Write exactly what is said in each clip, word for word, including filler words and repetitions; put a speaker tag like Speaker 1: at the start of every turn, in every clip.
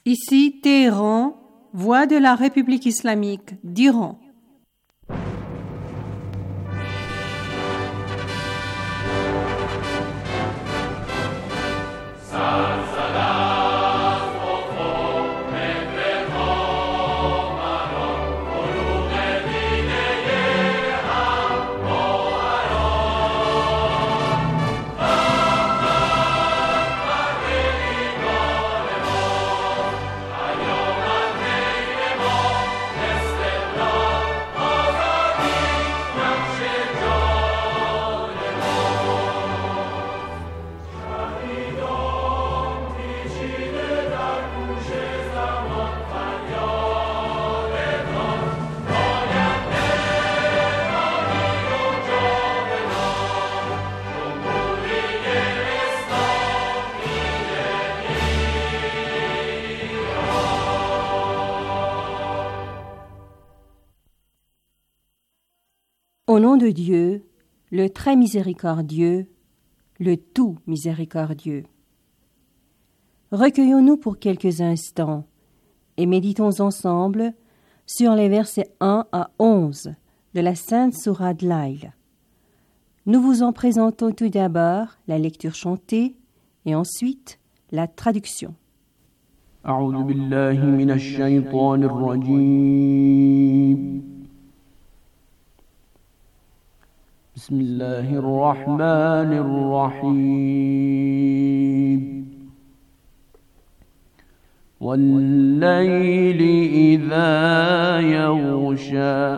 Speaker 1: Ici Téhéran, voix de la République islamique d'Iran. Au nom de Dieu, le très miséricordieux, le tout miséricordieux. Recueillons-nous pour quelques instants et méditons ensemble sur les versets un à onze de la Sainte Sourate Layl. Nous vous en présentons tout d'abord la lecture chantée et ensuite la traduction.
Speaker 2: أعوذ بالله من الشيطان الرجيم بسم الله الرحمن الرحيم والليل إذا يغشى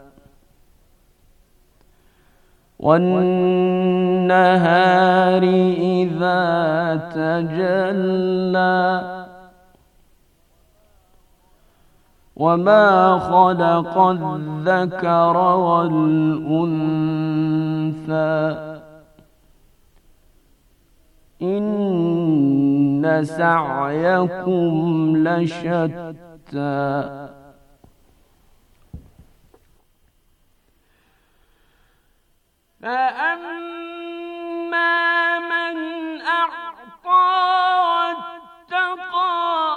Speaker 2: والنهار إذا تجلى وما خلق الذكر والأنثى إن سعيكم لشتى فأما من أعطى واتقى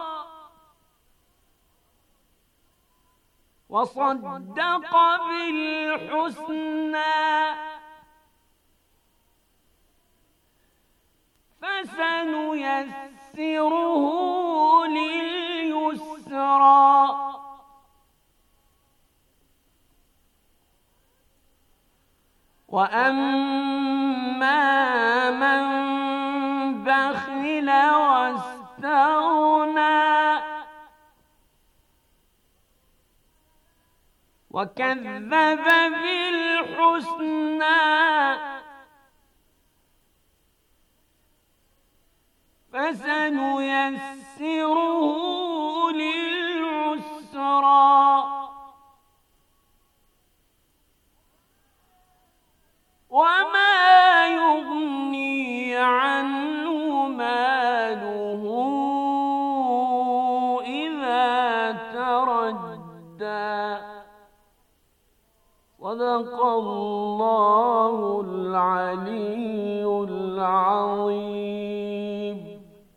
Speaker 2: وصدق بالحسنى فسنيسره لليسرى وأما من بخل واستغنى وكذب بالحسنى فسنيسره للعسرى وما يغني عنه ماله إذا تردى صدق الله العلي العظيم.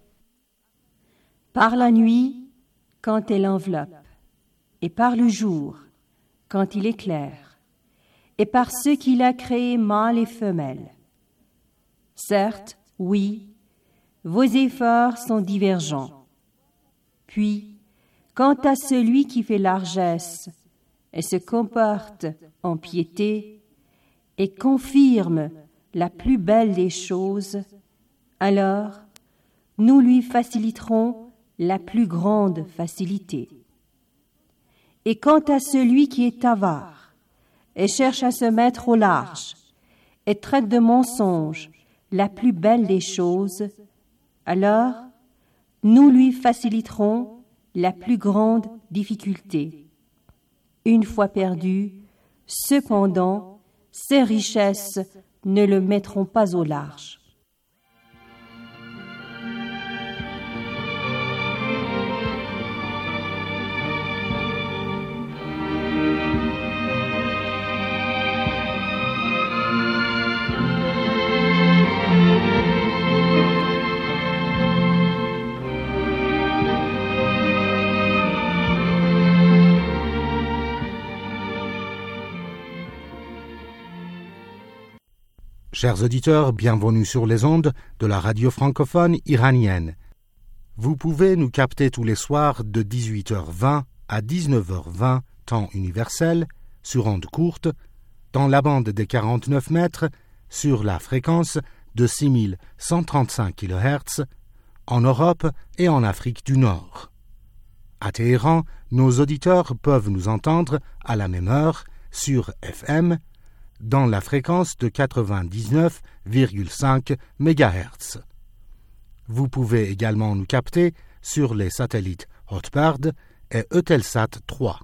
Speaker 1: Par la nuit, quand elle enveloppe, et par le jour, quand il éclaire, et par ce qu'il a créé mâle et femelle. Certes, oui, vos efforts sont divergents. Puis, quant à celui qui fait largesse et se comporte en piété et confirme la plus belle des choses, alors nous lui faciliterons la plus grande facilité. Et quant à celui qui est avare et cherche à se mettre au large et traite de mensonge la plus belle des choses, alors nous lui faciliterons la plus grande difficulté. Une fois perdu, cependant, ses richesses ne le mettront pas au large.
Speaker 3: Chers auditeurs, bienvenue sur les ondes de la radio francophone iranienne. Vous pouvez nous capter tous les soirs de dix-huit heures vingt à dix-neuf heures vingt, temps universel, sur ondes courtes, dans la bande des quarante-neuf mètres, sur la fréquence de six mille cent trente-cinq kilohertz, en Europe et en Afrique du Nord. À Téhéran, nos auditeurs peuvent nous entendre à la même heure sur F M, dans la fréquence de quatre-vingt-dix-neuf virgule cinq mégahertz. Vous pouvez également nous capter sur les satellites Hotbird et Eutelsat trois.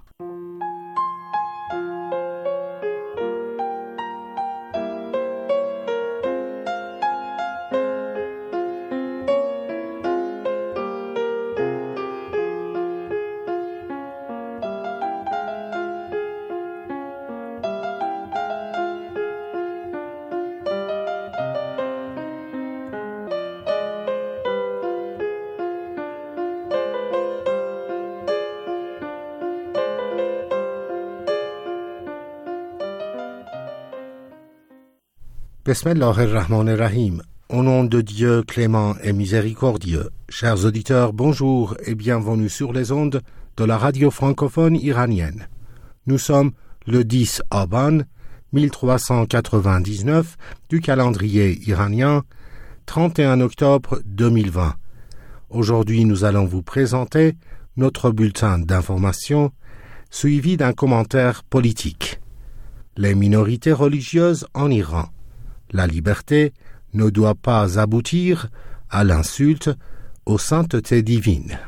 Speaker 3: Bismillahirrahmanirrahim. Au nom de Dieu clément et miséricordieux, chers auditeurs, bonjour et bienvenue sur les ondes de la radio francophone iranienne. Nous sommes le dix Aban mille trois cent quatre-vingt-dix-neuf du calendrier iranien, trente et un octobre deux mille vingt. Aujourd'hui, nous allons vous présenter notre bulletin d'information suivi d'un commentaire politique. Les minorités religieuses en Iran. La liberté ne doit pas aboutir à l'insulte aux saintetés divines.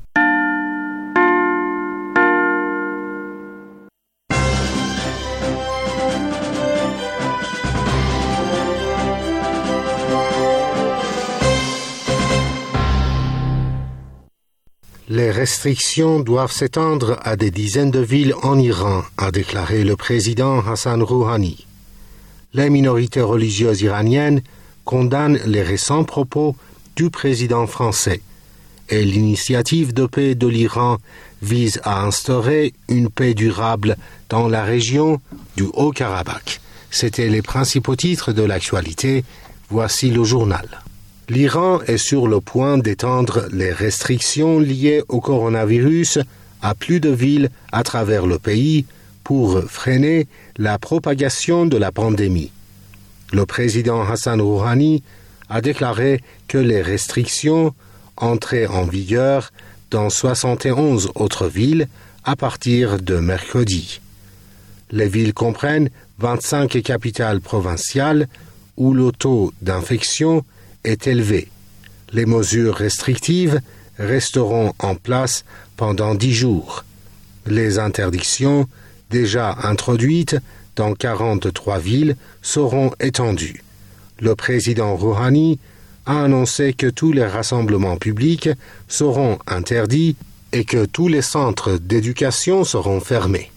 Speaker 3: Les restrictions doivent s'étendre à des dizaines de villes en Iran, a déclaré le président Hassan Rouhani. Les minorités religieuses iraniennes condamnent les récents propos du président français et l'initiative de paix de l'Iran vise à instaurer une paix durable dans la région du Haut-Karabakh. C'étaient les principaux titres de l'actualité. Voici le journal. L'Iran est sur le point d'étendre les restrictions liées au coronavirus à plus de villes à travers le pays pour freiner la propagation de la pandémie. Le président Hassan Rouhani a déclaré que les restrictions entraient en vigueur dans soixante et onze autres villes à partir de mercredi. Les villes comprennent vingt-cinq capitales provinciales où le taux d'infection est élevé. Les mesures restrictives resteront en place pendant dix jours. Les interdictions déjà introduites dans quarante-trois villes seront étendues. Le président Rouhani a annoncé que tous les rassemblements publics seront interdits et que tous les centres d'éducation seront fermés.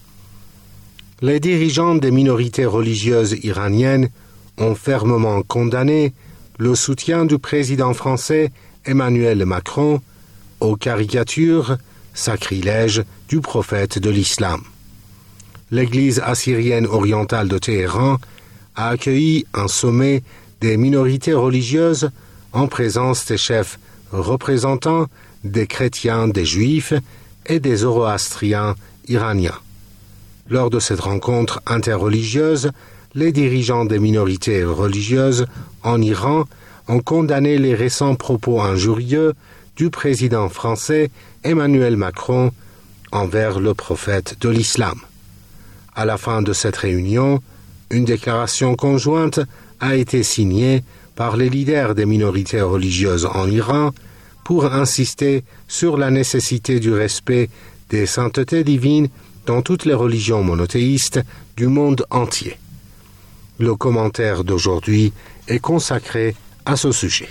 Speaker 3: Les dirigeants des minorités religieuses iraniennes ont fermement condamné le soutien du président français Emmanuel Macron aux caricatures sacrilèges du prophète de l'islam. L'Église assyrienne orientale de Téhéran a accueilli un sommet des minorités religieuses en présence des chefs représentants des chrétiens, des juifs et des zoroastriens iraniens. Lors de cette rencontre interreligieuse, les dirigeants des minorités religieuses en Iran ont condamné les récents propos injurieux du président français Emmanuel Macron envers le prophète de l'islam. À la fin de cette réunion, une déclaration conjointe a été signée par les leaders des minorités religieuses en Iran pour insister sur la nécessité du respect des saintetés divines dans toutes les religions monothéistes du monde entier. Le commentaire d'aujourd'hui est consacré à ce sujet.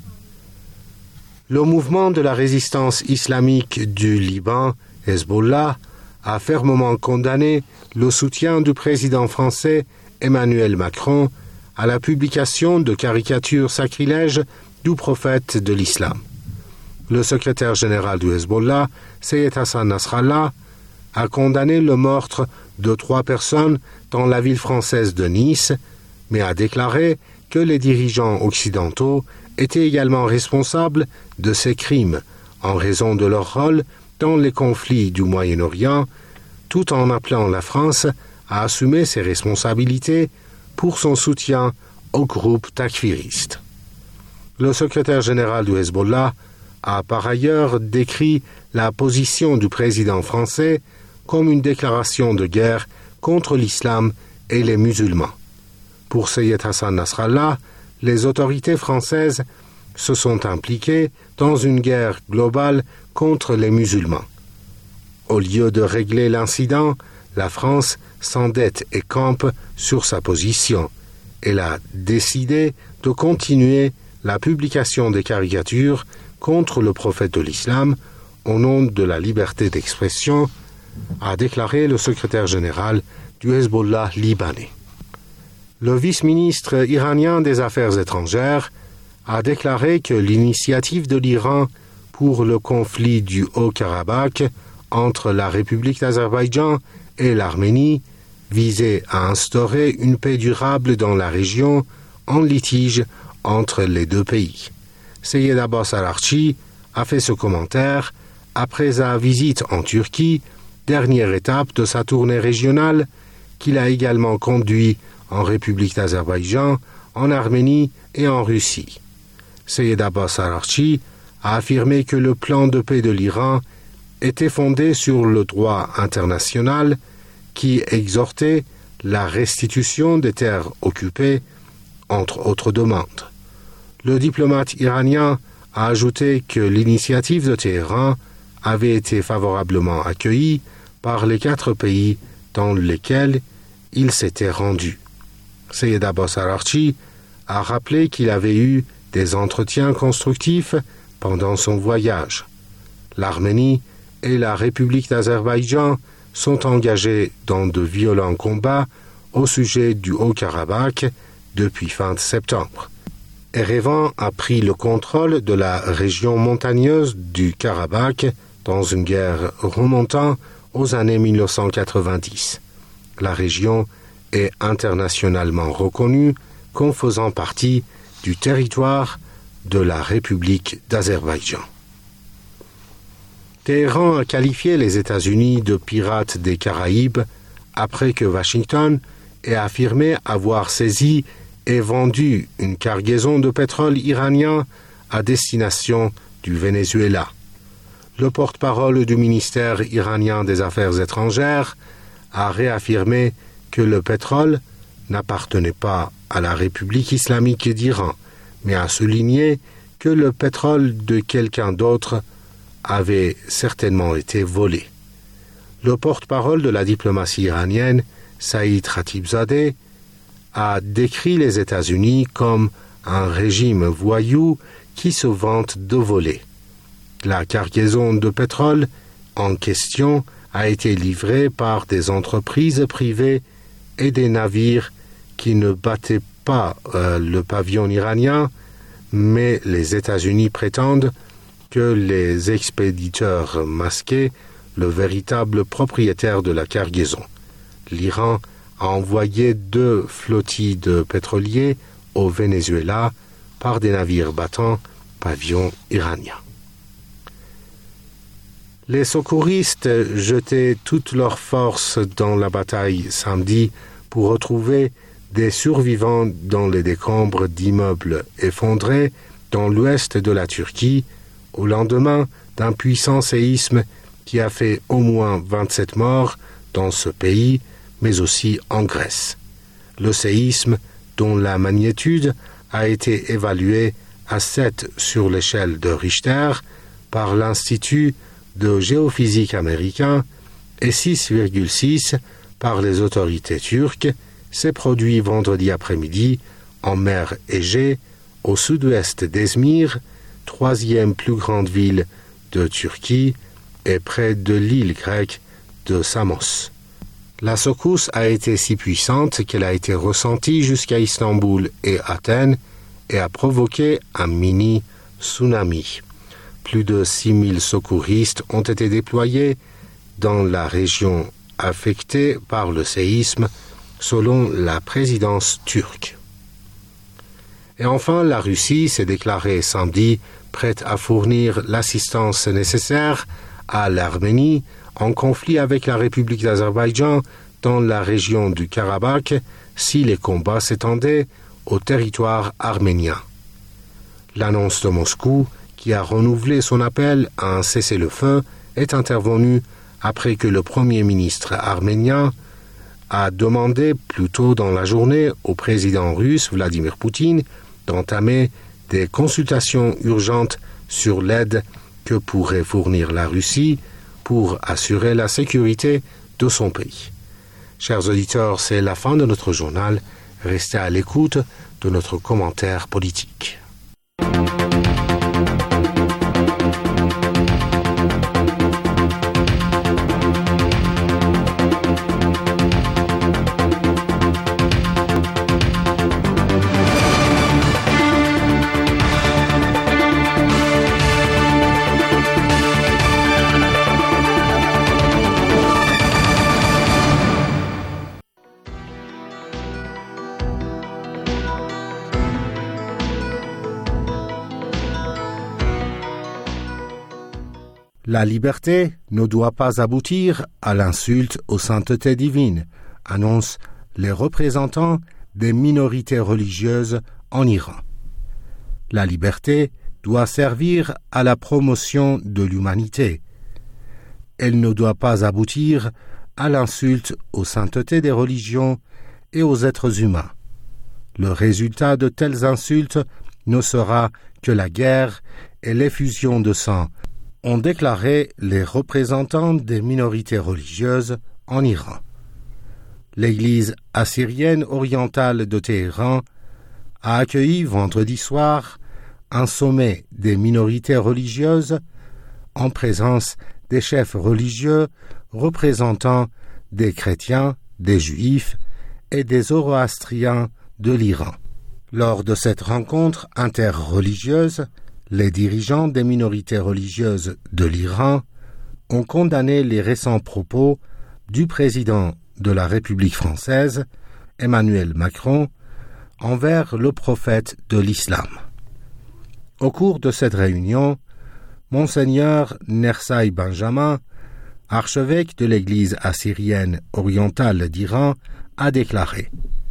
Speaker 3: Le mouvement de la résistance islamique du Liban, Hezbollah, a fermement condamné le soutien du président français Emmanuel Macron à la publication de caricatures sacrilèges du prophète de l'islam. Le secrétaire général du Hezbollah, Seyed Hassan Nasrallah, a condamné le meurtre de trois personnes dans la ville française de Nice, mais a déclaré que les dirigeants occidentaux étaient également responsables de ces crimes en raison de leur rôle dans les conflits du Moyen-Orient, tout en appelant la France à assumer ses responsabilités pour son soutien au groupe takfiriste. Le secrétaire général du Hezbollah a par ailleurs décrit la position du président français comme une déclaration de guerre contre l'islam et les musulmans. Pour Seyed Hassan Nasrallah, les autorités françaises se sont impliquées dans une guerre globale contre les musulmans. Au lieu de régler l'incident, la France s'endette et campe sur sa position. Elle a décidé de continuer la publication des caricatures contre le prophète de l'islam au nom de la liberté d'expression, a déclaré le secrétaire général du Hezbollah libanais. Le vice-ministre iranien des Affaires étrangères a déclaré que l'initiative de l'Iran pour le conflit du Haut-Karabakh entre la République d'Azerbaïdjan et l'Arménie visait à instaurer une paix durable dans la région en litige entre les deux pays. Seyed Abbas Araghchi a fait ce commentaire après sa visite en Turquie, dernière étape de sa tournée régionale, qu'il a également conduit en République d'Azerbaïdjan, en Arménie et en Russie. Seyed Abbas Araghchi a affirmé que le plan de paix de l'Iran était fondé sur le droit international qui exhortait la restitution des terres occupées, entre autres demandes. Le diplomate iranien a ajouté que l'initiative de Téhéran avait été favorablement accueillie par les quatre pays dans lesquels il s'était rendu. Seyed Abbas Araghchi a rappelé qu'il avait eu des entretiens constructifs pendant son voyage. L'Arménie et la République d'Azerbaïdjan sont engagés dans de violents combats au sujet du Haut-Karabakh depuis fin septembre. Erevan a pris le contrôle de la région montagneuse du Karabakh dans une guerre remontant aux années mille neuf cent quatre-vingt-dix. La région est internationalement reconnue comme faisant partie du territoire de la République d'Azerbaïdjan. Téhéran a qualifié les États-Unis de pirates des Caraïbes après que Washington ait affirmé avoir saisi et vendu une cargaison de pétrole iranien à destination du Venezuela. Le porte-parole du ministère iranien des Affaires étrangères a réaffirmé que le pétrole n'appartenait pas à la République islamique d'Iran, mais a souligné que le pétrole de quelqu'un d'autre avait certainement été volé. Le porte-parole de la diplomatie iranienne, Saïd Khatibzadeh, a décrit les États-Unis comme un régime voyou qui se vante de voler. La cargaison de pétrole en question a été livrée par des entreprises privées et des navires qui ne battaient pas euh, le pavillon iranien, mais les États-Unis prétendent que les expéditeurs masqués, le véritable propriétaire de la cargaison. L'Iran a envoyé deux flottilles de pétroliers au Venezuela par des navires battant pavillon iranien. Les secouristes jetaient toutes leurs forces dans la bataille samedi pour retrouver des survivants dans les décombres d'immeubles effondrés dans l'ouest de la Turquie au lendemain d'un puissant séisme qui a fait au moins vingt-sept morts dans ce pays, mais aussi en Grèce. Le séisme, dont la magnitude a été évaluée à sept sur l'échelle de Richter par l'Institut de géophysique américain et six virgule six par les autorités turques, s'est produit vendredi après-midi en mer Égée, au sud-ouest d'Ezmir, troisième plus grande ville de Turquie, et près de l'île grecque de Samos. La secousse a été si puissante qu'elle a été ressentie jusqu'à Istanbul et Athènes et a provoqué un mini-tsunami. Plus de six mille secouristes ont été déployés dans la région affectée par le séisme, selon la présidence turque. Et enfin, la Russie s'est déclarée samedi prête à fournir l'assistance nécessaire à l'Arménie en conflit avec la République d'Azerbaïdjan dans la région du Karabakh si les combats s'étendaient au territoire arménien. L'annonce de Moscou, qui a renouvelé son appel à un cessez-le-feu, est intervenue après que le Premier ministre arménien a demandé plus tôt dans la journée au président russe Vladimir Poutine d'entamer des consultations urgentes sur l'aide que pourrait fournir la Russie pour assurer la sécurité de son pays. Chers auditeurs, c'est la fin de notre journal. Restez à l'écoute de notre commentaire politique. La liberté ne doit pas aboutir à l'insulte aux saintetés divines, annoncent les représentants des minorités religieuses en Iran. La liberté doit servir à la promotion de l'humanité. Elle ne doit pas aboutir à l'insulte aux saintetés des religions et aux êtres humains. Le résultat de telles insultes ne sera que la guerre et l'effusion de sang, ont déclaré les représentants des minorités religieuses en Iran. L'Église assyrienne orientale de Téhéran a accueilli vendredi soir un sommet des minorités religieuses en présence des chefs religieux représentant des chrétiens, des juifs et des zoroastriens de l'Iran. Lors de cette rencontre interreligieuse, les dirigeants des minorités religieuses de l'Iran ont condamné les récents propos du président de la République française, Emmanuel Macron, envers le prophète de l'islam. Au cours de cette réunion, Monseigneur Nersai Benjamin, archevêque de l'Église assyrienne orientale d'Iran, a déclaré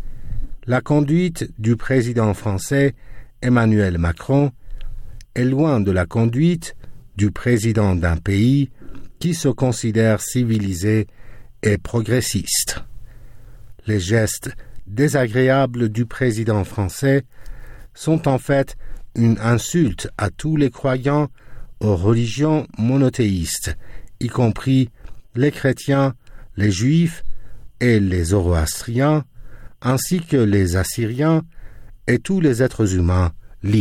Speaker 3: « La conduite du président français Emmanuel Macron est loin de la conduite du président d'un pays qui se considère civilisé et progressiste. Les gestes désagréables du président français sont en fait une insulte à tous les croyants aux religions monothéistes, y compris les chrétiens, les juifs et les zoroastriens, ainsi que les assyriens et tous les êtres humains libres. »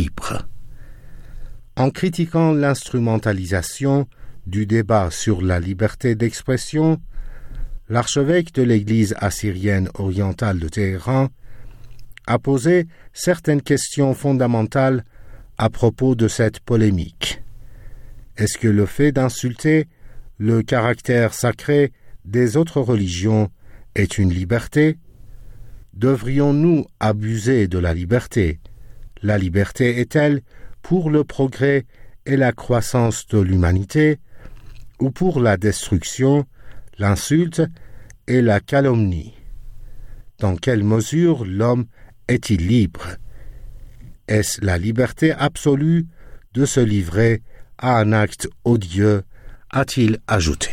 Speaker 3: En critiquant l'instrumentalisation du débat sur la liberté d'expression, l'archevêque de l'Église assyrienne orientale de Téhéran a posé certaines questions fondamentales à propos de cette polémique. Est-ce que le fait d'insulter le caractère sacré des autres religions est une liberté? Devrions-nous abuser de la liberté? La liberté est-elle pour le progrès et la croissance de l'humanité, ou pour la destruction, l'insulte et la calomnie? Dans quelle mesure l'homme est-il libre? Est-ce la liberté absolue de se livrer à un acte odieux, a-t-il ajouté.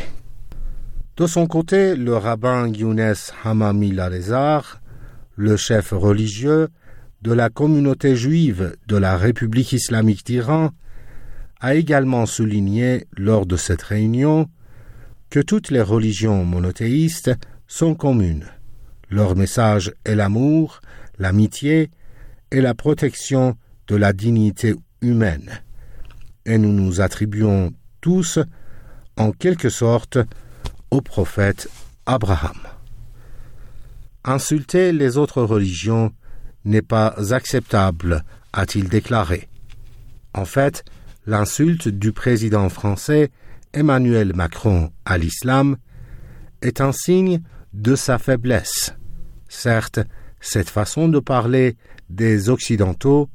Speaker 3: De son côté, le rabbin Younes Hamami Larezar, le chef religieux de la communauté juive de la République islamique d'Iran, a également souligné lors de cette réunion que toutes les religions monothéistes sont communes. Leur message est l'amour, l'amitié et la protection de la dignité humaine. Et nous nous attribuons tous, en quelque sorte, au prophète Abraham. Insulter les autres religions n'est pas acceptable, a-t-il déclaré. En fait, l'insulte du président français Emmanuel Macron à l'islam est un signe de sa faiblesse. Certes, cette façon de parler des Occidentaux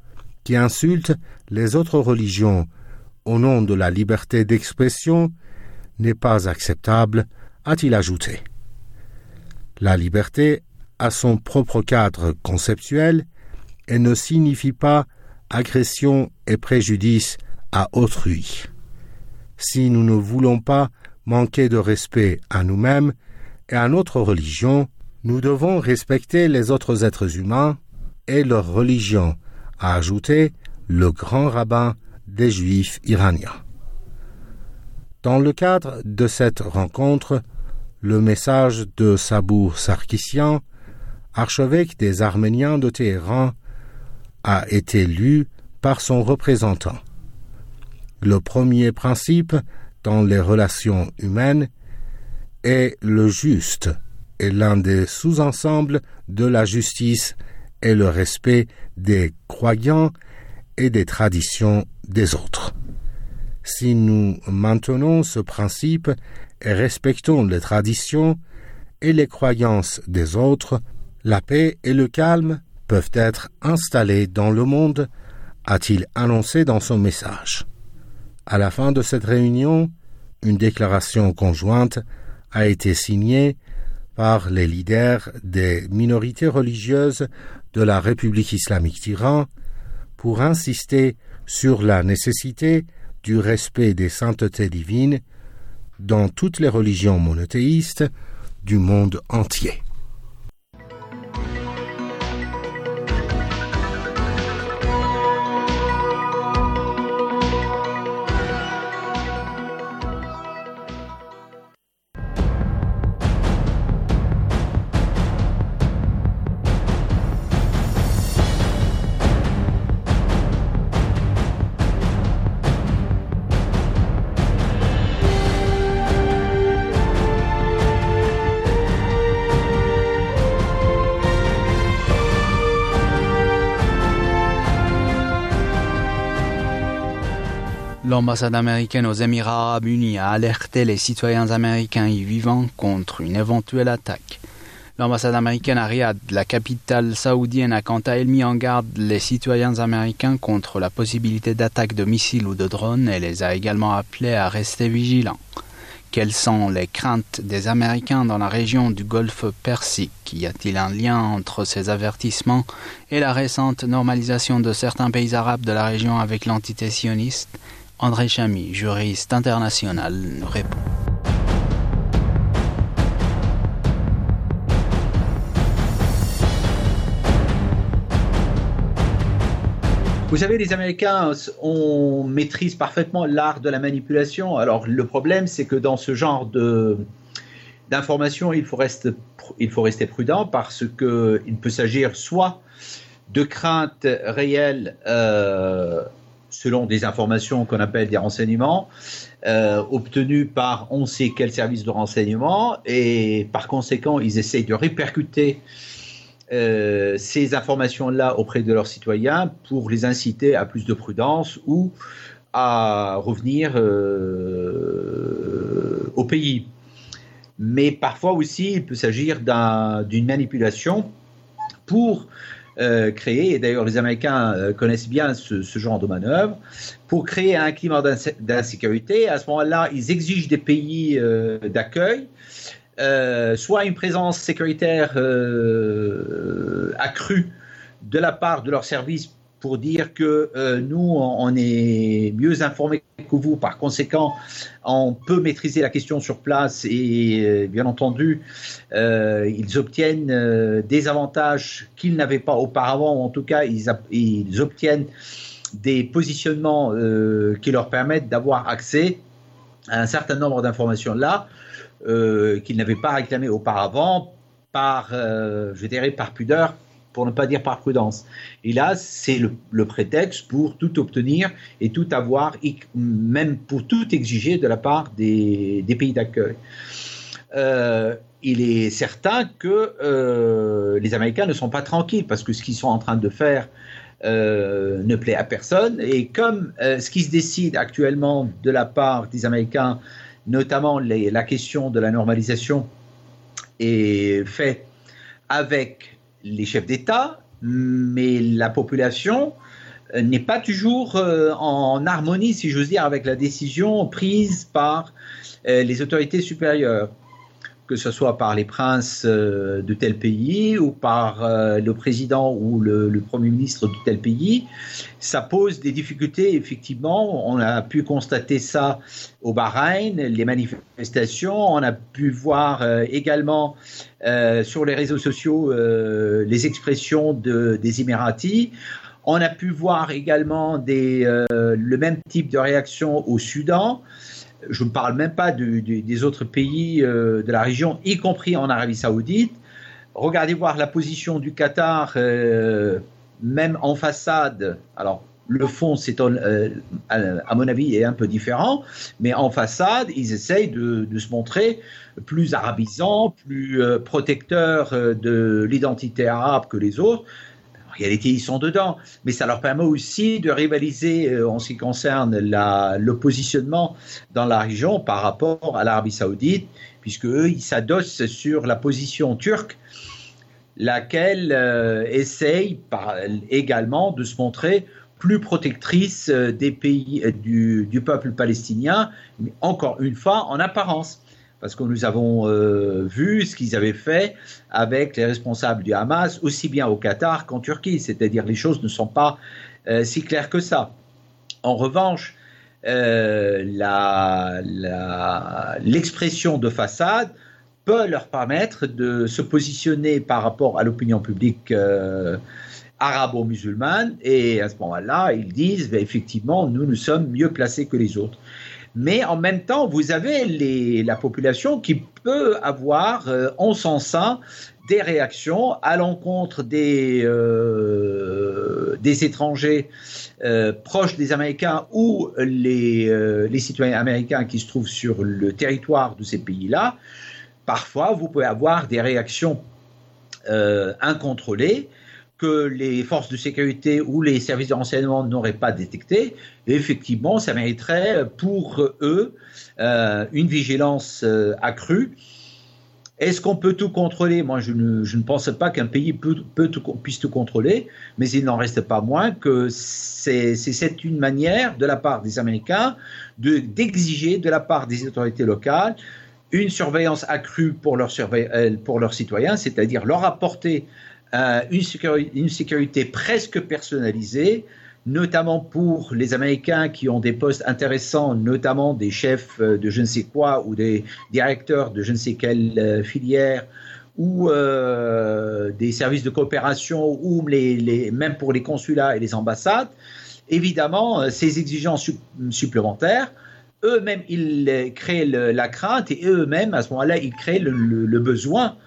Speaker 3: qui insulte les autres religions au nom de la liberté d'expression n'est pas acceptable, a-t-il ajouté. La liberté a son propre cadre conceptuel et ne signifie pas agression et préjudice à autrui. Si nous ne voulons pas manquer de respect à nous-mêmes et à notre religion, nous devons respecter les autres êtres humains et leur religion, a ajouté le grand rabbin des Juifs iraniens. Dans le cadre de cette rencontre, le message de Sabour Sarkissian, archevêque des Arméniens de Téhéran, a été lu par son représentant. Le premier principe dans les relations humaines est le juste et l'un des sous-ensembles de la justice est le respect des croyants et des traditions des autres. Si nous maintenons ce principe et respectons les traditions et les croyances des autres, la paix et le calme peuvent être installés dans le monde, a-t-il annoncé dans son message. À la fin de cette réunion, une déclaration conjointe a été signée par les leaders des minorités religieuses de la République islamique d'Iran pour insister sur la nécessité du respect des saintetés divines dans toutes les religions monothéistes du monde entier.
Speaker 4: L'ambassade américaine aux Émirats arabes unis a alerté les citoyens américains y vivant contre une éventuelle attaque. L'ambassade américaine à Riyad, la capitale saoudienne, a quant à elle mis en garde les citoyens américains contre la possibilité d'attaque de missiles ou de drones et les a également appelés à rester vigilants. Quelles sont les craintes des Américains dans la région du Golfe Persique? Y a-t-il un lien entre ces avertissements et la récente normalisation de certains pays arabes de la région avec l'entité sioniste? André Chamy, juriste international, nous répond.
Speaker 5: Vous savez, les Américains on maîtrise parfaitement l'art de la manipulation. Alors le problème, c'est que dans ce genre de d'informations, il faut rester il faut rester prudent parce que il peut s'agir soit de craintes réelles euh, selon des informations qu'on appelle des renseignements euh, obtenus par on sait quel service de renseignement et par conséquent ils essayent de répercuter euh, ces informations-là auprès de leurs citoyens pour les inciter à plus de prudence ou à revenir euh, au pays. Mais parfois aussi il peut s'agir d'un, d'une manipulation pour Euh, créer, et d'ailleurs les Américains euh, connaissent bien ce, ce genre de manœuvre, pour créer un climat d'insécurité. À ce moment-là, ils exigent des pays euh, d'accueil, euh, soit une présence sécuritaire euh, accrue de la part de leurs services pour dire que euh, nous, on est mieux informés que vous, par conséquent, on peut maîtriser la question sur place et euh, bien entendu, euh, ils obtiennent euh, des avantages qu'ils n'avaient pas auparavant, ou en tout cas, ils, ils obtiennent des positionnements euh, qui leur permettent d'avoir accès à un certain nombre d'informations là euh, qu'ils n'avaient pas réclamées auparavant par, euh, je dirais, par pudeur, pour ne pas dire par prudence. Et là, c'est le, le prétexte pour tout obtenir et tout avoir, et même pour tout exiger de la part des, des pays d'accueil. Euh, il est certain que euh, les Américains ne sont pas tranquilles parce que ce qu'ils sont en train de faire euh, ne plaît à personne. Et comme euh, ce qui se décide actuellement de la part des Américains, notamment les, la question de la normalisation, est fait avec les chefs d'État, mais la population euh, n'est pas toujours euh, en harmonie, si j'ose dire, avec la décision prise par euh, les autorités supérieures, que ce soit par les princes euh, de tel pays ou par euh, le président ou le, le Premier ministre de tel pays. Ça pose des difficultés, effectivement. On a pu constater ça au Bahreïn, les manifestations. On a pu voir euh, également euh, sur les réseaux sociaux euh, les expressions de, des Émiratis. On a pu voir également des, euh, le même type de réaction au Soudan. Je ne parle même pas de, de, des autres pays euh, de la région, y compris en Arabie Saoudite. Regardez voir la position du Qatar, euh, même en façade. Alors, le fond, c'est, euh, à, à mon avis, est un peu différent, mais en façade, ils essayent de, de se montrer plus arabisants, plus euh, protecteurs euh, de l'identité arabe que les autres. En réalité, ils sont dedans, mais ça leur permet aussi de rivaliser euh, en ce qui concerne la, le positionnement dans la région par rapport à l'Arabie Saoudite, puisque eux, ils s'adossent sur la position turque, laquelle euh, essaye par, également de se montrer plus protectrice euh, des pays euh, du, du peuple palestinien, mais encore une fois en apparence. Parce que nous avons euh, vu ce qu'ils avaient fait avec les responsables du Hamas, aussi bien au Qatar qu'en Turquie. C'est-à-dire les choses ne sont pas euh, si claires que ça. En revanche, euh, la, la, l'expression de façade peut leur permettre de se positionner par rapport à l'opinion publique euh, arabo-musulmane. Et à ce moment-là, ils disent, ben, effectivement, nous, nous sommes mieux placés que les autres. Mais en même temps, vous avez les, la population qui peut avoir euh, en son sein des réactions à l'encontre des, euh, des étrangers euh, proches des Américains ou les, euh, les citoyens américains qui se trouvent sur le territoire de ces pays-là. Parfois, vous pouvez avoir des réactions euh, incontrôlées que les forces de sécurité ou les services de renseignement n'auraient pas détecté. Et effectivement, ça mériterait pour eux euh, une vigilance euh, accrue. Est-ce qu'on peut tout contrôler ? Moi, je ne, je ne pense pas qu'un pays peut, peut tout, puisse tout contrôler, mais il n'en reste pas moins que c'est, c'est, c'est une manière de la part des Américains de, d'exiger de la part des autorités locales une surveillance accrue pour leurs, surveille, pour leurs citoyens, c'est-à-dire leur apporter Euh, une, sécurité, une sécurité presque personnalisée, notamment pour les Américains qui ont des postes intéressants, notamment des chefs de je ne sais quoi ou des directeurs de je ne sais quelle euh, filière ou euh, des services de coopération ou les, les, même pour les consulats et les ambassades. Évidemment, ces exigences su- supplémentaires, eux-mêmes, ils créent le, la crainte et eux-mêmes, à ce moment-là, ils créent le, le, le besoin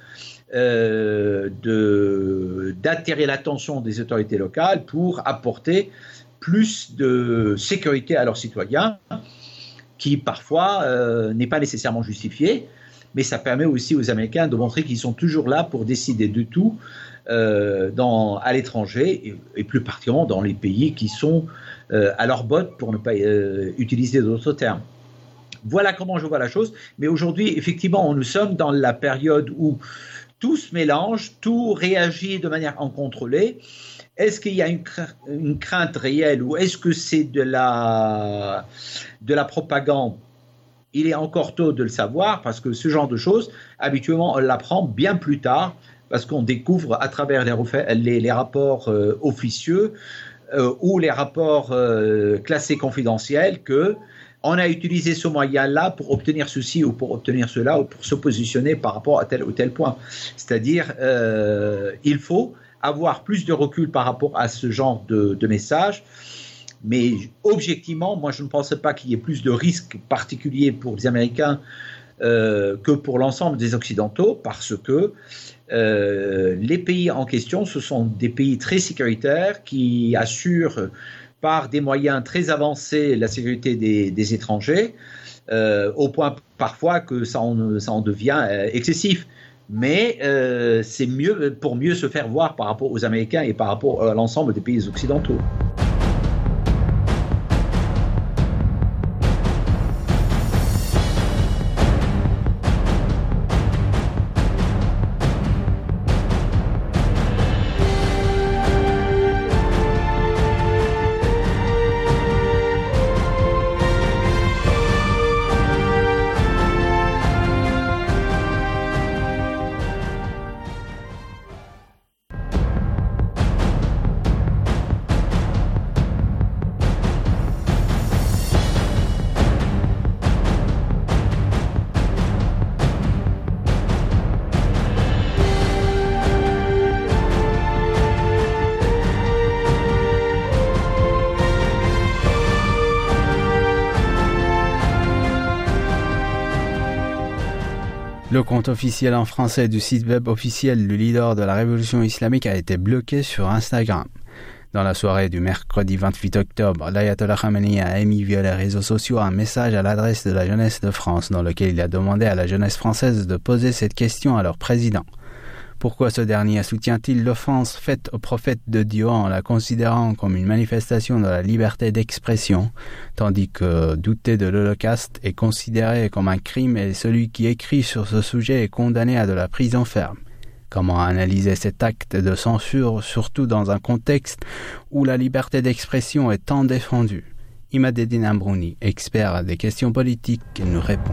Speaker 5: Euh, de, d'attirer l'attention des autorités locales pour apporter plus de sécurité à leurs citoyens, qui parfois euh, n'est pas nécessairement justifié, mais ça permet aussi aux Américains de montrer qu'ils sont toujours là pour décider de tout euh, dans, à l'étranger, et, et plus particulièrement dans les pays qui sont euh, à leur botte, pour ne pas euh, utiliser d'autres termes. Voilà comment je vois la chose, mais aujourd'hui, effectivement, nous sommes dans la période où tout se mélange, tout réagit de manière incontrôlée. Est-ce qu'il y a une, cra- une crainte réelle ou est-ce que c'est de la, de la propagande ? Il est encore tôt de le savoir parce que ce genre de choses, habituellement, on l'apprend bien plus tard parce qu'on découvre à travers les, refa- les, les rapports euh, officieux euh, ou les rapports euh, classés confidentiels que on a utilisé ce moyen-là pour obtenir ceci ou pour obtenir cela ou pour se positionner par rapport à tel ou tel point. C'est-à-dire, euh, il faut avoir plus de recul par rapport à ce genre de, de messages. Mais objectivement, moi, je ne pense pas qu'il y ait plus de risques particuliers pour les Américains euh, que pour l'ensemble des Occidentaux, parce que euh, les pays en question, ce sont des pays très sécuritaires qui assurent par des moyens très avancés la sécurité des, des étrangers, euh, au point parfois que ça en, ça en devient euh, excessif. Mais euh, c'est mieux pour mieux se faire voir par rapport aux Américains et par rapport à l'ensemble des pays occidentaux.
Speaker 4: Le compte officiel en français du site web officiel du leader de la révolution islamique a été bloqué sur Instagram. Dans la soirée du mercredi vingt-huit octobre, l'Ayatollah Khamenei a émis via les réseaux sociaux un message à l'adresse de la jeunesse de France dans lequel il a demandé à la jeunesse française de poser cette question à leur président. Pourquoi ce dernier soutient-il l'offense faite au prophète de Dieu en la considérant comme une manifestation de la liberté d'expression, tandis que douter de l'Holocauste est considéré comme un crime et celui qui écrit sur ce sujet est condamné à de la prison ferme? Comment analyser cet acte de censure, surtout dans un contexte où la liberté d'expression est tant défendue? Imadeddine Amrouni, expert des questions politiques, nous répond.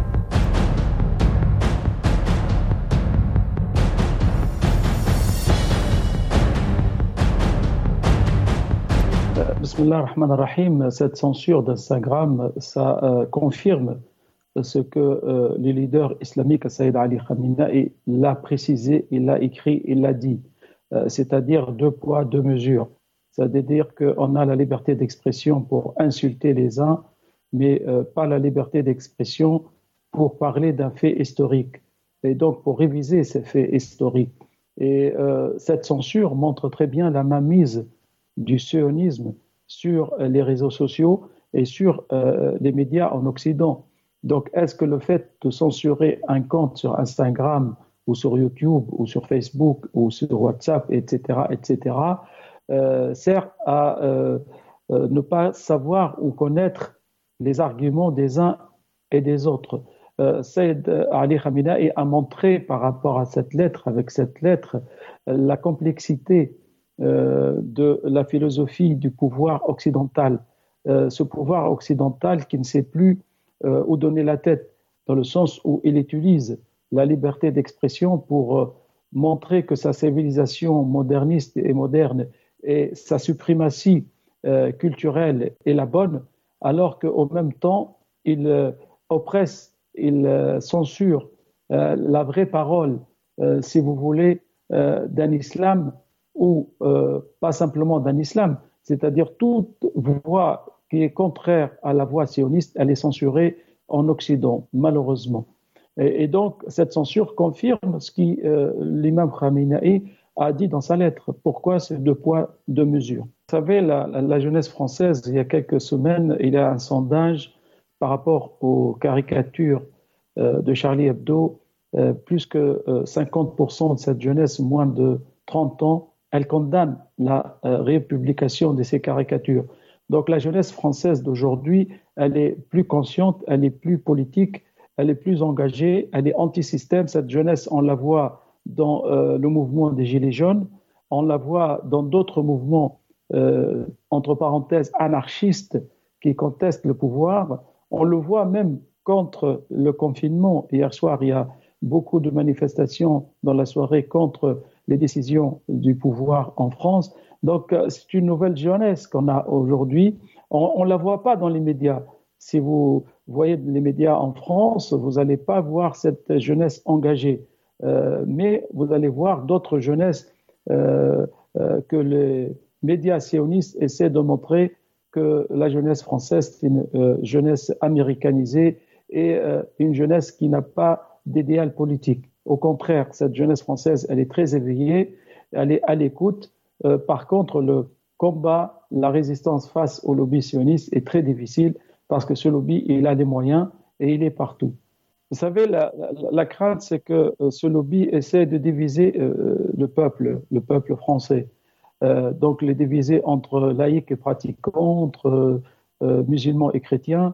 Speaker 6: Bismillah ar-Rahman ar-Rahim, cette censure d'Instagram, ça euh, confirme ce que euh, le leader islamique Sayyid Ali Khamenei l'a précisé, il l'a écrit, il l'a dit. Euh, c'est-à-dire deux poids, deux mesures. C'est-à-dire qu'on a la liberté d'expression pour insulter les uns, mais euh, pas la liberté d'expression pour parler d'un fait historique. Et donc pour réviser ces faits historiques. Et euh, cette censure montre très bien la mainmise du sionisme sur les réseaux sociaux et sur euh, les médias en Occident. Donc, est-ce que le fait de censurer un compte sur Instagram ou sur YouTube ou sur Facebook ou sur WhatsApp, et cetera, et cetera, euh, sert à euh, euh, ne pas savoir ou connaître les arguments des uns et des autres? euh, Sayyid Ali Khamenei a montré par rapport à cette lettre, avec cette lettre, la complexité euh, de la philosophie du pouvoir occidental. Euh, ce pouvoir occidental qui ne sait plus euh, où donner la tête, dans le sens où il utilise la liberté d'expression pour euh, montrer que sa civilisation moderniste et moderne et sa suprématie euh, culturelle est la bonne, alors qu'au même temps, il euh, oppresse, il euh, censure euh, la vraie parole, euh, si vous voulez, euh, d'un islam ou euh, pas simplement d'un islam, c'est-à-dire toute voix qui est contraire à la voix sioniste, elle est censurée en Occident, malheureusement. Et, et donc, cette censure confirme ce que euh, l'imam Khamenei a dit dans sa lettre. Pourquoi ces deux poids, deux mesures? Vous savez, la, la, la jeunesse française, il y a quelques semaines, il y a un sondage par rapport aux caricatures euh, de Charlie Hebdo. Euh, plus que euh, cinquante pour cent de cette jeunesse, moins de trente ans, elle condamne la euh, républication de ces caricatures. Donc la jeunesse française d'aujourd'hui, elle est plus consciente, elle est plus politique, elle est plus engagée, elle est anti-système. Cette jeunesse, on la voit dans euh, le mouvement des Gilets jaunes, on la voit dans d'autres mouvements, euh, entre parenthèses, anarchistes, qui contestent le pouvoir. On le voit même contre le confinement. Hier soir, il y a beaucoup de manifestations dans la soirée contre les décisions du pouvoir en France. Donc, c'est une nouvelle jeunesse qu'on a aujourd'hui. On ne la voit pas dans les médias. Si vous voyez les médias en France, vous n'allez pas voir cette jeunesse engagée. Euh, mais vous allez voir d'autres jeunesses euh, euh, que les médias sionistes essaient de montrer que la jeunesse française, c'est une euh, jeunesse américanisée et euh, une jeunesse qui n'a pas d'idéal politique. Au contraire, cette jeunesse française, elle est très éveillée, elle est à l'écoute. Euh, par contre, le combat, la résistance face au lobby sioniste est très difficile parce que ce lobby, il a des moyens et il est partout. Vous savez, la, la, la crainte, c'est que euh, ce lobby essaie de diviser euh, le peuple, le peuple français. Euh, donc, les diviser entre laïcs et pratiquants, entre euh, musulmans et chrétiens,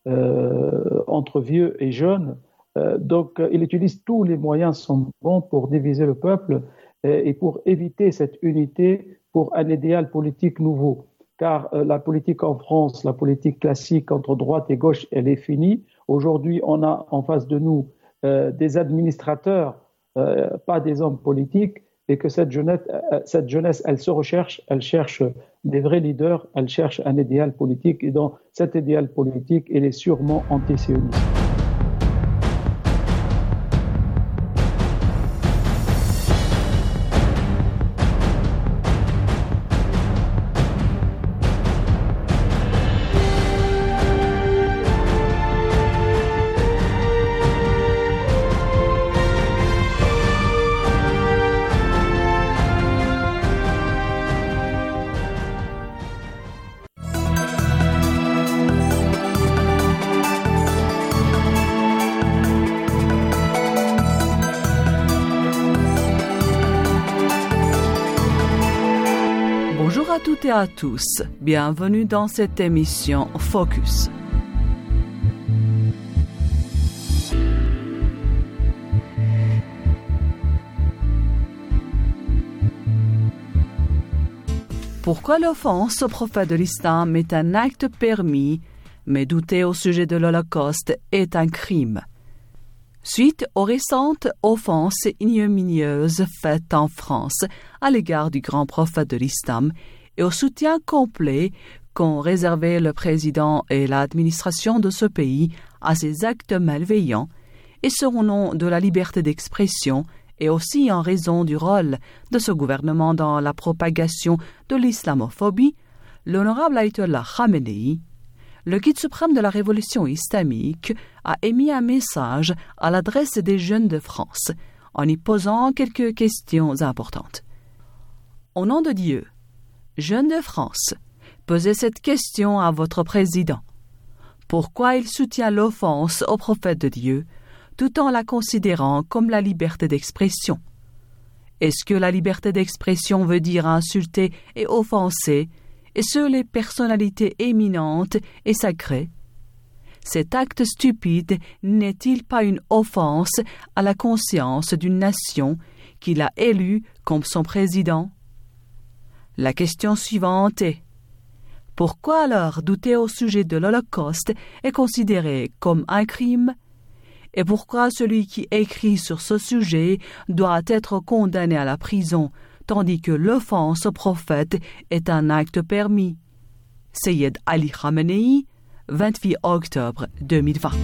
Speaker 6: euh, entre vieux et jeunes. Euh, donc, il utilise tous les moyens sont bons pour diviser le peuple et, et pour éviter cette unité pour un idéal politique nouveau. Car euh, la politique en France, la politique classique entre droite et gauche, elle est finie. Aujourd'hui, on a en face de nous euh, des administrateurs, euh, pas des hommes politiques, et que cette jeunesse, euh, cette jeunesse, elle se recherche, elle cherche des vrais leaders, elle cherche un idéal politique, et dans cet idéal politique, il est sûrement antisioniste.
Speaker 7: à toutes et à tous. Bienvenue dans cette émission Focus. Pourquoi l'offense au prophète de l'islam est un acte permis, mais douter au sujet de l'Holocauste est un crime? Suite aux récentes offenses ignominieuses faites en France à l'égard du grand prophète de l'islam et au soutien complet qu'ont réservé le président et l'administration de ce pays à ces actes malveillants, et ce au nom de la liberté d'expression, et aussi en raison du rôle de ce gouvernement dans la propagation de l'islamophobie, l'honorable Ayatollah Khamenei, le guide suprême de la révolution islamique, a émis un message à l'adresse des jeunes de France en y posant quelques questions importantes. Au nom de Dieu, jeunes de France, posez cette question à votre président. Pourquoi il soutient l'offense au prophète de Dieu tout en la considérant comme la liberté d'expression? Est-ce que la liberté d'expression veut dire insulter et offenser, et ce, les personnalités éminentes et sacrées? Cet acte stupide n'est-il pas une offense à la conscience d'une nation qu'il a élue comme son président? La question suivante est: pourquoi alors douter au sujet de l'Holocauste est considéré comme un crime? Et pourquoi celui qui écrit sur ce sujet doit être condamné à la prison, tandis que l'offense au prophète est un acte permis? Seyyed Ali Khamenei, vingt-huit octobre deux mille vingt.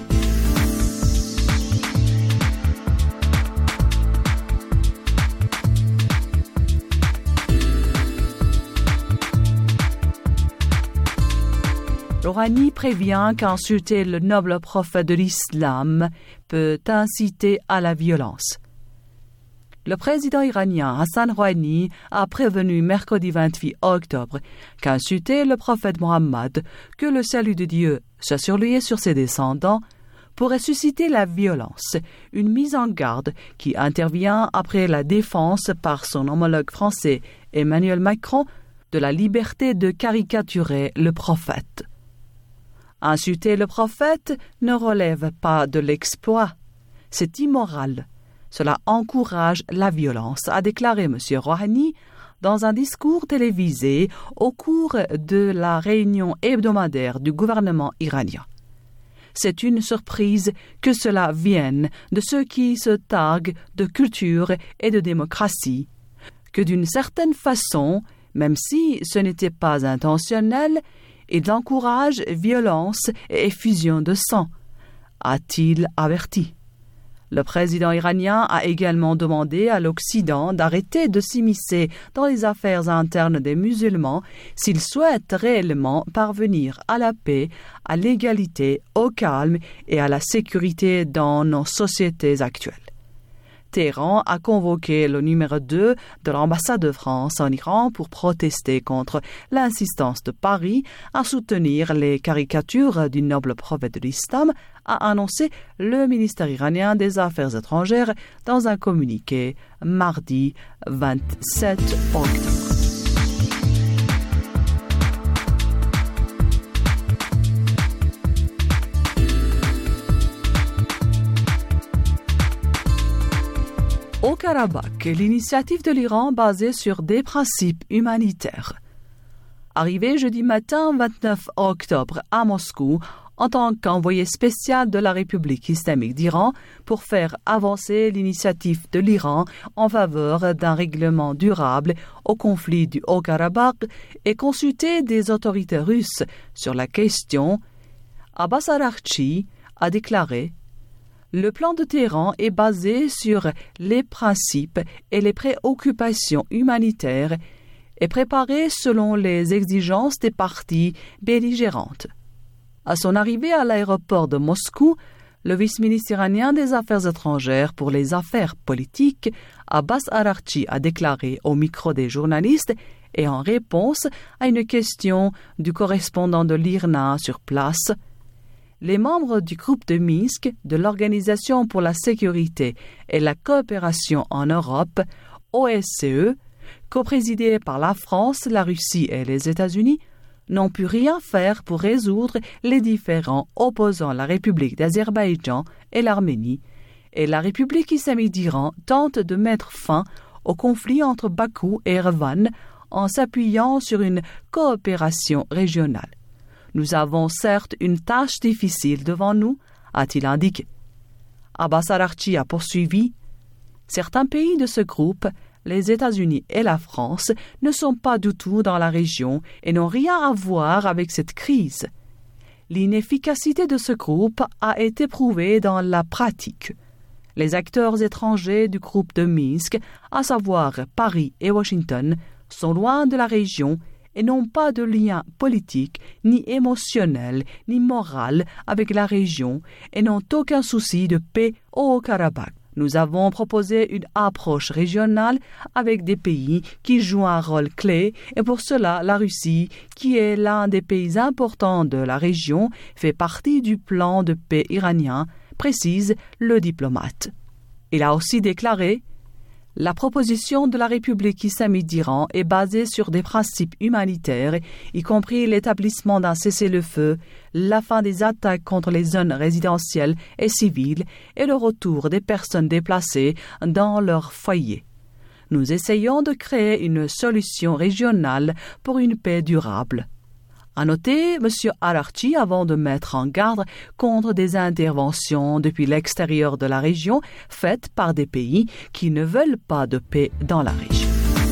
Speaker 7: Rouhani prévient qu'insulter le noble prophète de l'islam peut inciter à la violence. Le président iranien Hassan Rouhani a prévenu mercredi vingt-huit octobre qu'insulter le prophète Mohammed, que le salut de Dieu soit sur lui et sur ses descendants, pourrait susciter la violence, une mise en garde qui intervient après la défense par son homologue français Emmanuel Macron de la liberté de caricaturer le prophète. Insulter le prophète ne relève pas de l'exploit. C'est immoral. Cela encourage la violence, a déclaré M. Rouhani dans un discours télévisé au cours de la réunion hebdomadaire du gouvernement iranien. C'est une surprise que cela vienne de ceux qui se targuent de culture et de démocratie, que d'une certaine façon, même si ce n'était pas intentionnel, ils encouragent violence et effusion de sang, a-t-il averti. Le président iranien a également demandé à l'Occident d'arrêter de s'immiscer dans les affaires internes des musulmans s'ils souhaitent réellement parvenir à la paix, à l'égalité, au calme et à la sécurité dans nos sociétés actuelles. Téhéran a convoqué le numéro deux de l'ambassade de France en Iran pour protester contre l'insistance de Paris à soutenir les caricatures du noble prophète de l'islam, a annoncé le ministère iranien des Affaires étrangères dans un communiqué mardi vingt-sept octobre. Au Karabakh, l'initiative de l'Iran basée sur des principes humanitaires. Arrivé jeudi matin vingt-neuf octobre à Moscou en tant qu'envoyé spécial de la République islamique d'Iran pour faire avancer l'initiative de l'Iran en faveur d'un règlement durable au conflit du Haut-Karabakh et consulter des autorités russes sur la question, Abbas Araghchi a déclaré: le plan de Téhéran est basé sur les principes et les préoccupations humanitaires et préparé selon les exigences des parties belligérantes. À son arrivée à l'aéroport de Moscou, le vice-ministre iranien des Affaires étrangères pour les affaires politiques, Abbas Araghchi, a déclaré au micro des journalistes et en réponse à une question du correspondant de l'I R N A sur place: les membres du groupe de Minsk de l'Organisation pour la sécurité et la coopération en Europe, O S C E, coprésidé par la France, la Russie et les États-Unis, n'ont pu rien faire pour résoudre les différends opposant la République d'Azerbaïdjan et l'Arménie, et la République islamique d'Iran tente de mettre fin au conflit entre Bakou et Erevan en s'appuyant sur une coopération régionale. Nous avons certes une tâche difficile devant nous, a-t-il indiqué. Abbas Araghchi a poursuivi. Certains pays de ce groupe, les États-Unis et la France, ne sont pas du tout dans la région et n'ont rien à voir avec cette crise. L'inefficacité de ce groupe a été prouvée dans la pratique. Les acteurs étrangers du groupe de Minsk, à savoir Paris et Washington, sont loin de la région et n'ont pas de lien politique, ni émotionnel, ni moral avec la région et n'ont aucun souci de paix au Haut-Karabakh. Nous avons proposé une approche régionale avec des pays qui jouent un rôle clé et pour cela la Russie, qui est l'un des pays importants de la région, fait partie du plan de paix iranien, précise le diplomate. Il a aussi déclaré: la proposition de la République islamique d'Iran est basée sur des principes humanitaires, y compris l'établissement d'un cessez-le-feu, la fin des attaques contre les zones résidentielles et civiles et le retour des personnes déplacées dans leur foyer. Nous essayons de créer une solution régionale pour une paix durable. À noter, M. Araghchi, avant de mettre en garde contre des interventions depuis l'extérieur de la région faites par des pays qui ne veulent pas de paix dans la région.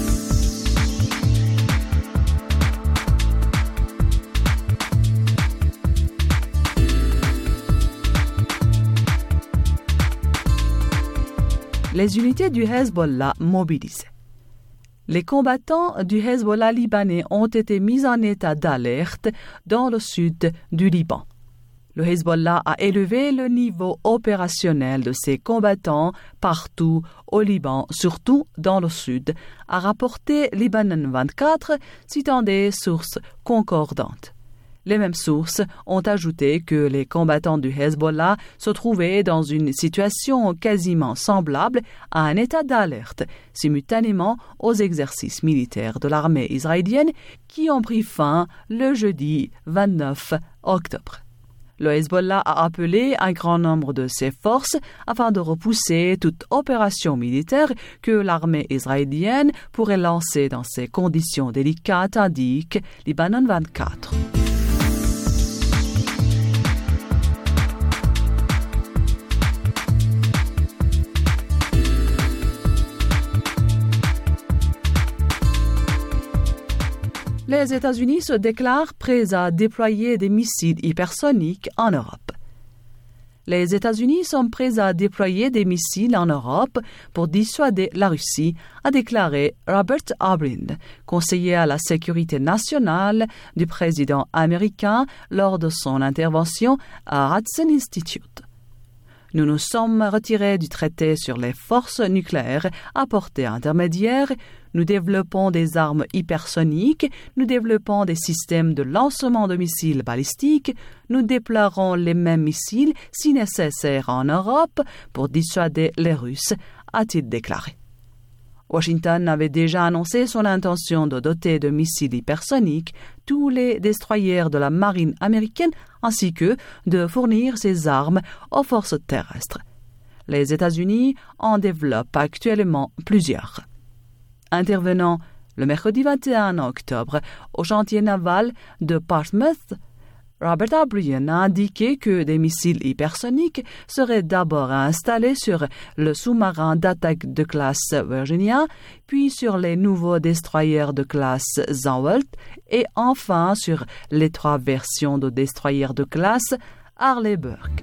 Speaker 7: Les unités du Hezbollah mobilisées. Les combattants du Hezbollah libanais ont été mis en état d'alerte dans le sud du Liban. Le Hezbollah a élevé le niveau opérationnel de ses combattants partout au Liban, surtout dans le sud, a rapporté Libanon vingt-quatre, citant des sources concordantes. Les mêmes sources ont ajouté que les combattants du Hezbollah se trouvaient dans une situation quasiment semblable à un état d'alerte, simultanément aux exercices militaires de l'armée israélienne qui ont pris fin le jeudi vingt-neuf octobre. Le Hezbollah a appelé un grand nombre de ses forces afin de repousser toute opération militaire que l'armée israélienne pourrait lancer dans ces conditions délicates, indique Libanon vingt-quatre. Les États-Unis se déclarent prêts à déployer des missiles hypersoniques en Europe. Les États-Unis sont prêts à déployer des missiles en Europe pour dissuader la Russie, a déclaré Robert O'Brien, conseiller à la sécurité nationale du président américain lors de son intervention à Hudson Institute. Nous nous sommes retirés du traité sur les forces nucléaires à portée intermédiaire, nous développons des armes hypersoniques, nous développons des systèmes de lancement de missiles balistiques, nous déploierons les mêmes missiles si nécessaire en Europe pour dissuader les Russes, a-t-il déclaré. Washington avait déjà annoncé son intention de doter de missiles hypersoniques tous les destroyers de la marine américaine ainsi que de fournir ces armes aux forces terrestres. Les États-Unis en développent actuellement plusieurs. Intervenant le mercredi vingt et un octobre au chantier naval de Portsmouth, Robert O'Brien a indiqué que des missiles hypersoniques seraient d'abord installés sur le sous-marin d'attaque de classe Virginia, puis sur les nouveaux destroyers de classe Zumwalt et enfin sur les trois versions de destroyers de classe Harleyburg.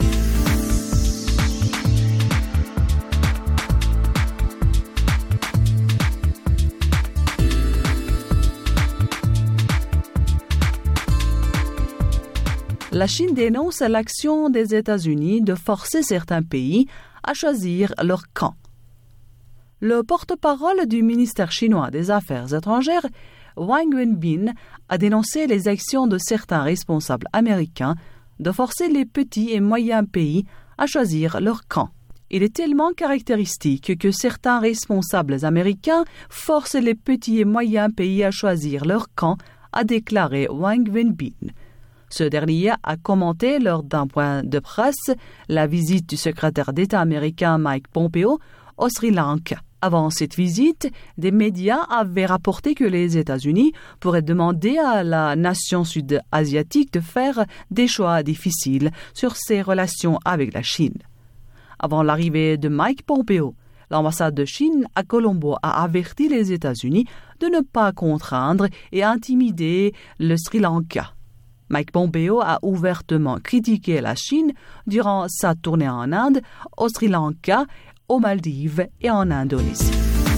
Speaker 7: La Chine dénonce l'action des États-Unis de forcer certains pays à choisir leur camp. Le porte-parole du ministère chinois des Affaires étrangères, Wang Wenbin, a dénoncé les actions de certains responsables américains de forcer les petits et moyens pays à choisir leur camp. Il est tellement caractéristique que certains responsables américains forcent les petits et moyens pays à choisir leur camp, a déclaré Wang Wenbin. Ce dernier a commenté lors d'un point de presse la visite du secrétaire d'État américain Mike Pompeo au Sri Lanka. Avant cette visite, des médias avaient rapporté que les États-Unis pourraient demander à la nation sud-asiatique de faire des choix difficiles sur ses relations avec la Chine. Avant l'arrivée de Mike Pompeo, l'ambassade de Chine à Colombo a averti les États-Unis de ne pas contraindre et intimider le Sri Lanka. Mike Pompeo a ouvertement critiqué la Chine durant sa tournée en Inde, au Sri Lanka, aux Maldives et en Indonésie.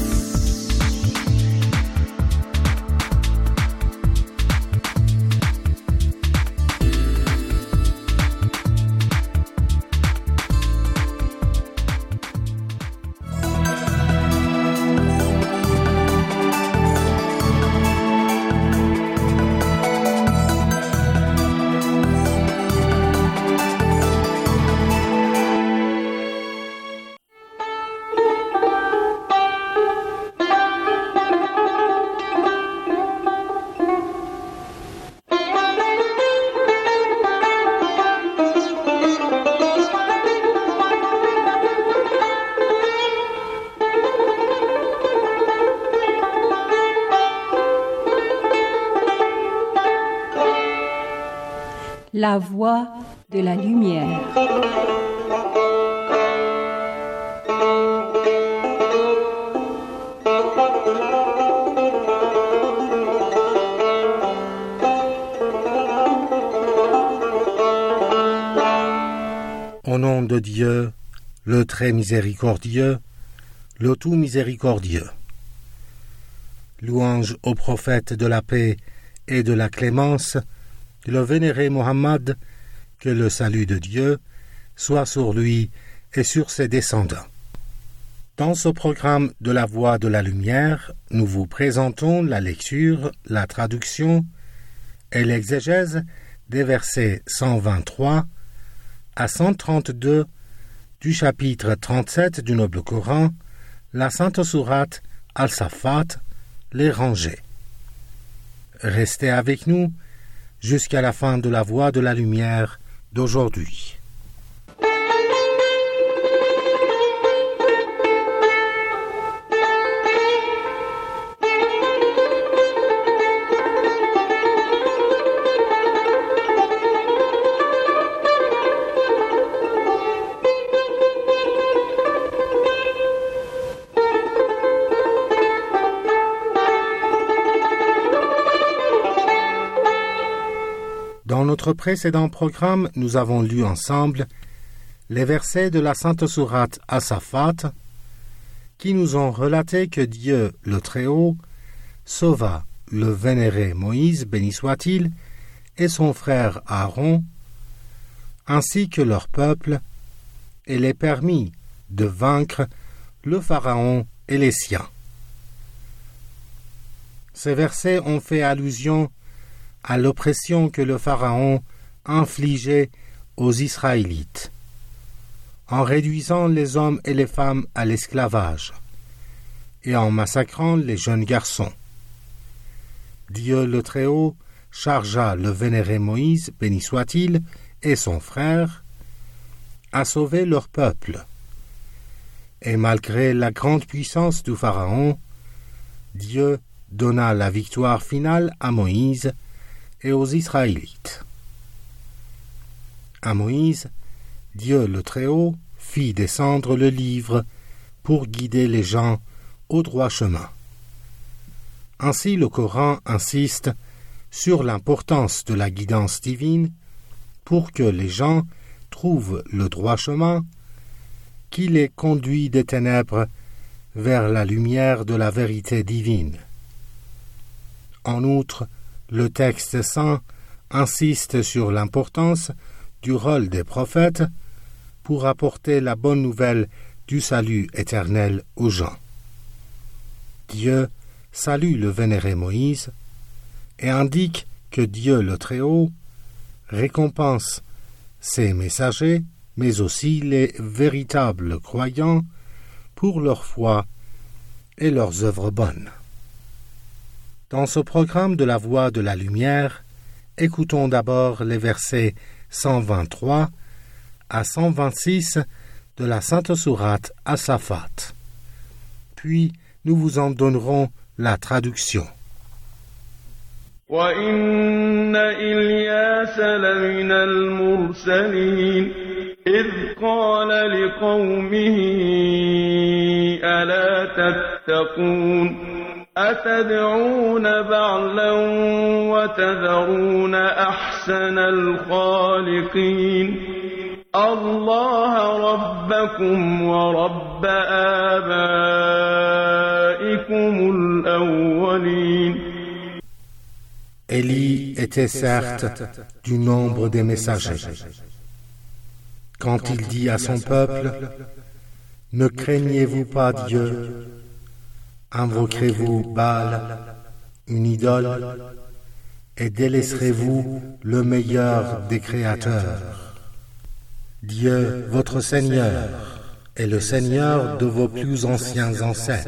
Speaker 1: La voie de la lumière.
Speaker 3: Au nom de Dieu, le très miséricordieux, le tout miséricordieux. Louange au prophète de la paix et de la clémence, le vénéré Mohammed, que le salut de Dieu soit sur lui et sur ses descendants. Dans ce programme de la Voie de la Lumière, nous vous présentons la lecture, la traduction et l'exégèse des versets cent vingt-trois à cent trente-deux du chapitre trente-sept du Noble Coran, la Sainte Sourate Al-Saffat, les rangées. Restez avec nous jusqu'à la fin de la Voie de la Lumière d'aujourd'hui. Dans notre précédent programme, nous avons lu ensemble les versets de la Sainte Sourate As-Saffat qui nous ont relaté que Dieu, le Très-Haut, sauva le vénéré Moïse, béni soit-il, et son frère Aaron, ainsi que leur peuple, et les permit de vaincre le Pharaon et les siens. Ces versets ont fait allusion à l'oppression que le Pharaon infligeait aux Israélites, en réduisant les hommes et les femmes à l'esclavage, et en massacrant les jeunes garçons. Dieu le Très-Haut chargea le vénéré Moïse, béni soit-il, et son frère, à sauver leur peuple. Et malgré la grande puissance du Pharaon, Dieu donna la victoire finale à Moïse et aux Israélites. À Moïse, Dieu le Très-Haut fit descendre le livre pour guider les gens au droit chemin. Ainsi, le Coran insiste sur l'importance de la guidance divine pour que les gens trouvent le droit chemin qui les conduit des ténèbres vers la lumière de la vérité divine. En outre, le texte saint insiste sur l'importance du rôle des prophètes pour apporter la bonne nouvelle du salut éternel aux gens. Dieu salue le vénéré Moïse et indique que Dieu le Très-Haut récompense ses messagers mais aussi les véritables croyants pour leur foi et leurs œuvres bonnes. Dans ce programme de la Voie de la Lumière, écoutons d'abord les versets cent vingt-trois à cent vingt-six de la Sainte Sourate As-Saffat. Puis, nous vous en donnerons la traduction.
Speaker 2: وَإِنَّ إِلْيَاسَ لَمِنَ الْمُرْسَلِينَ إِذْ قَالَ لِقَوْمِهِ أَلَا تَتَّقُونَ أَتَدْعُونَ بَعْلًا وَتَذَرُونَ أَحْسَنَ الْخَالِقِينَ اللَّهَ رَبَّكُمْ وَرَبَّ آبَائِكُمُ الْأَوَّلِينَ.
Speaker 3: Élie était certes du nombre des messagers. Quand il dit à son peuple, « Ne craignez-vous pas Dieu, invoquerez-vous Baal, une idole, et délaisserez-vous le meilleur des créateurs. Dieu, votre Seigneur, est le Seigneur de vos plus anciens ancêtres. »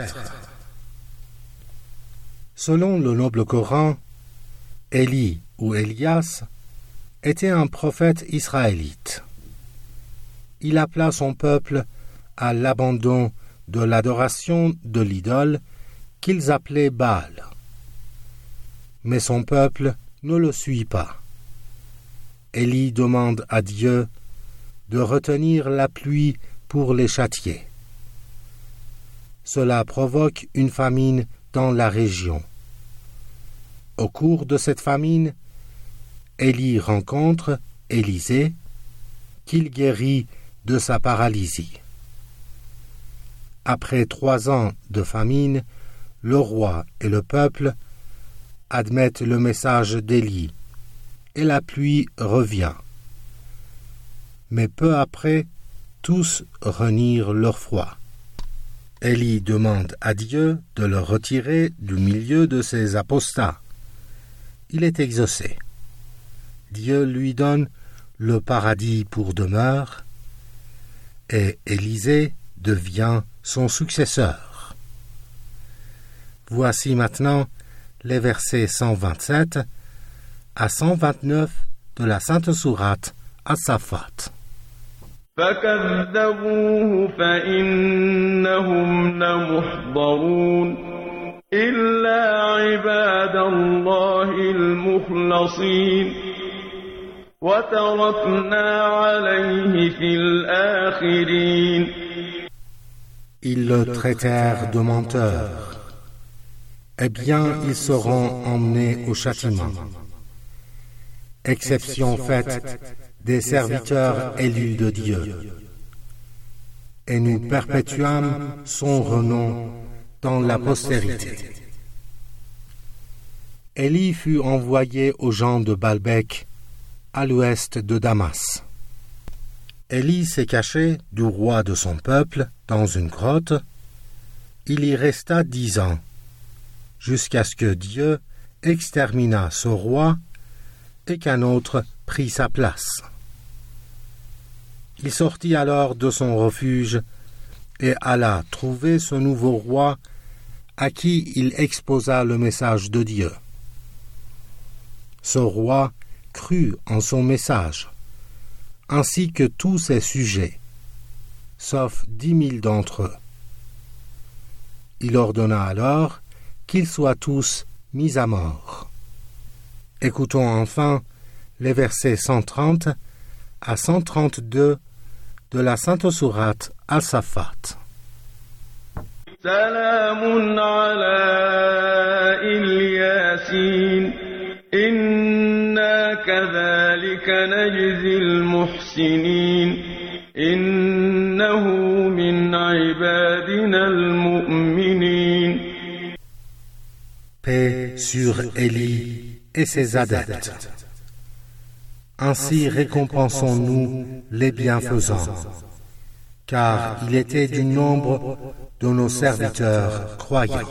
Speaker 3: Selon le noble Coran, Élie ou Élias était un prophète israélite. Il appela son peuple à l'abandon de l'adoration de l'idole qu'ils appelaient Baal. Mais son peuple ne le suit pas. Élie demande à Dieu de retenir la pluie pour les châtier. Cela provoque une famine dans la région. Au cours de cette famine, Élie rencontre Élisée, qu'il guérit de sa paralysie. Après trois ans de famine, le roi et le peuple admettent le message d'Élie, et la pluie revient. Mais peu après, tous renient leur foi. Élie demande à Dieu de le retirer du milieu de ces apostats. Il est exaucé. Dieu lui donne le paradis pour demeure, et Élisée devient son successeur. Voici maintenant les versets cent vingt-sept à cent vingt-neuf de la Sainte Sourate As-Saffat.
Speaker 2: فكذبوه فإنهم لمحضرون إلا عباد الله المخلصين وتركنا عليه في الآخرين.
Speaker 3: Ils le traitèrent de menteur. Eh bien, ils seront emmenés au châtiment. Exception faite des serviteurs élus de Dieu. Et nous perpétuâmes son renom dans la postérité. Élie fut envoyé aux gens de Baalbek, à l'ouest de Damas. Élie s'est caché du roi de son peuple dans une grotte. Il y resta dix ans, jusqu'à ce que Dieu extermina ce roi et qu'un autre prit sa place. Il sortit alors de son refuge et alla trouver ce nouveau roi à qui il exposa le message de Dieu. Ce roi crut en son message, ainsi que tous ses sujets, sauf dix mille d'entre eux. Il ordonna alors qu'ils soient tous mis à mort. Écoutons enfin les versets cent trente à cent trente-deux de la Sainte Sourate As-Saffat.
Speaker 2: سلام على الياسين إنا كذلك نجزي المحسنين إنه من عبادنا المؤمنين.
Speaker 3: Paix sur Élie et ses adeptes. Ainsi récompensons-nous les bienfaisants, car il était du nombre de nos serviteurs croyants.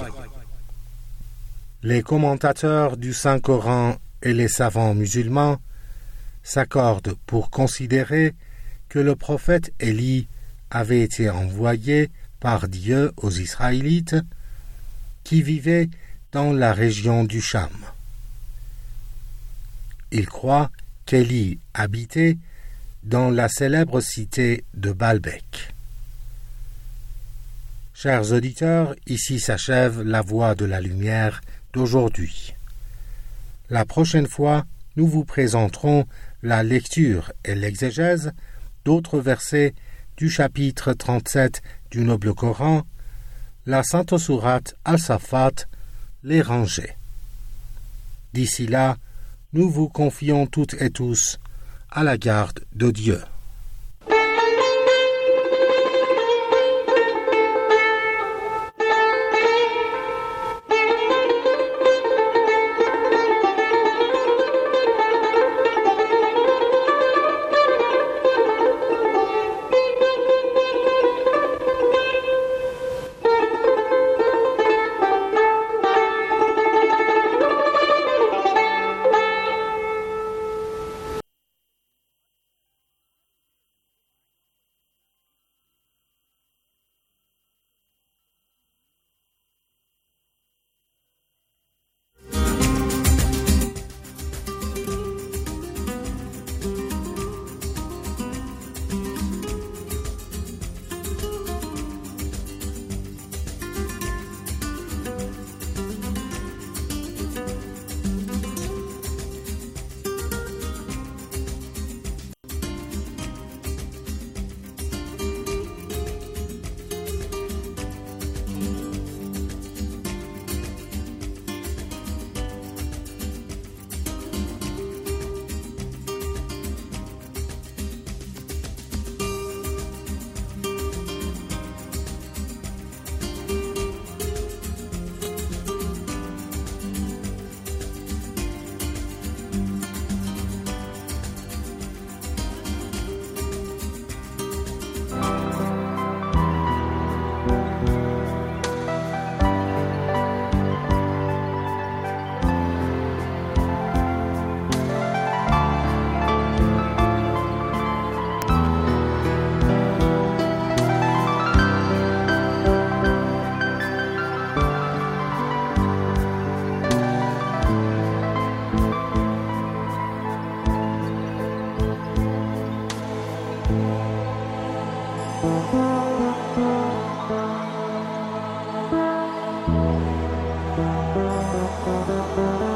Speaker 3: Les commentateurs du Saint-Coran et les savants musulmans s'accordent pour considérer que le prophète Élie avait été envoyé par Dieu aux Israélites qui vivaient dans la région du Cham. Ils croient qu'Élie habitait dans la célèbre cité de Baalbek. Chers auditeurs, ici s'achève la Voix de la Lumière d'aujourd'hui. La prochaine fois, nous vous présenterons la lecture et l'exégèse d'autres versets du chapitre trente-sept du Noble Coran, la Sainte Sourate Al-Safat, les rangées. D'ici là, nous vous confions toutes et tous à la garde de Dieu.
Speaker 8: Thank you.